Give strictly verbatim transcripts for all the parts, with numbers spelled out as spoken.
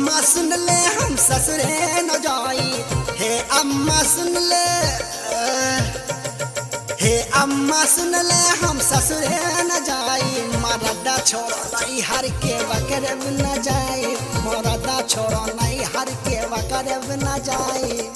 अम्मा सुन ले हम ससुरे न जाई, हे अम्मा सुन ले, हे अम्मा सुन ले हम ससुरे न जाई, मरदा छोड़ो नहीं हर के वकरब न जाई, मरदा छोड़ो नहीं हर के वकरब न जाई।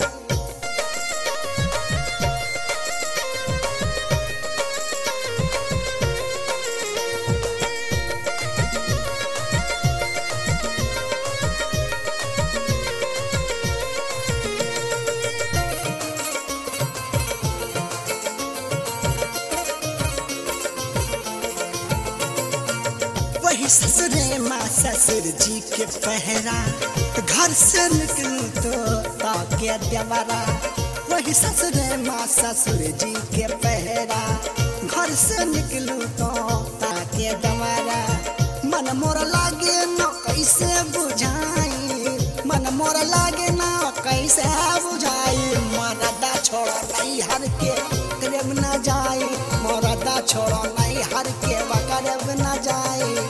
वही ससुरे माँ ससुर जी के पहरा, घर से निकलूं तो ताके देवरा। वही ससुरे माँ ससुर जी के पहरा, घर से निकलूं तो ताके देवरा। मन मोर लागे न कैसे बुझाई, मन मोर लागे न कैसे बुझाई, मरदा छोड़ो नहीं हर के वकरब न जाई, मरदा छोड़ो नहीं हर के वकरब न जाई।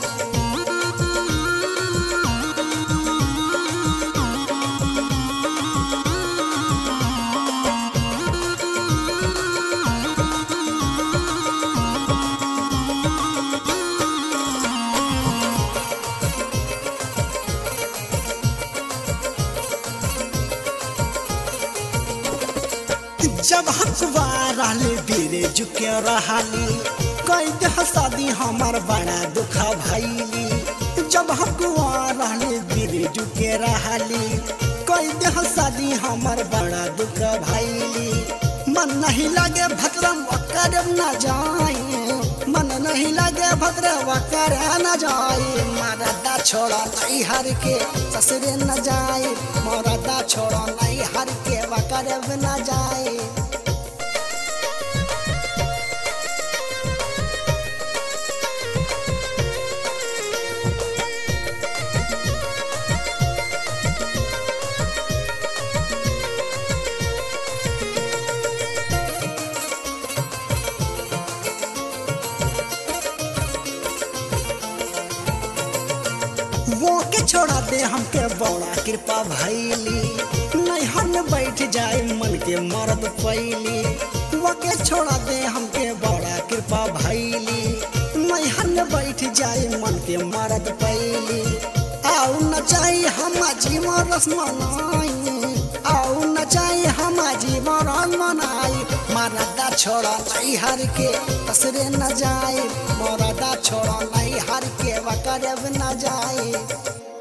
जब हकवारा ले बेरे झुके रहाली, कई देह शादी हमार बड़ा दुख भैली। जब हकवारा ले बेरे झुके रहाली, कई देह शादी हमार बड़ा दुख भैली। मन नहीं लगे भद्रम वकरब न जाई, मन नहीं लगे भद्र वकर न जाई, मरदा छोड़ो नहीं हर के ससुरे न जाई, मरदा छोड़ो नहीं हर के वकरब न जाई। वो के छोड़ा दे हमके बड़ा कृपा भैली, नहीं हन बैठ जाए मन के मर्द पैली। वो के छोड़ा दे हमके बड़ा कृपा भैली, नहीं हन बैठ जाए मन के मर्द पैली। आओ न चाहिए हम जीवन रसमनाई, आओ न चाहिए हम जीवन रसमनाई, मरदा छोड़ो नहीं हर के ससुरे न जाए, मरदा छोड़ो नहीं हर के वकरब न जाए।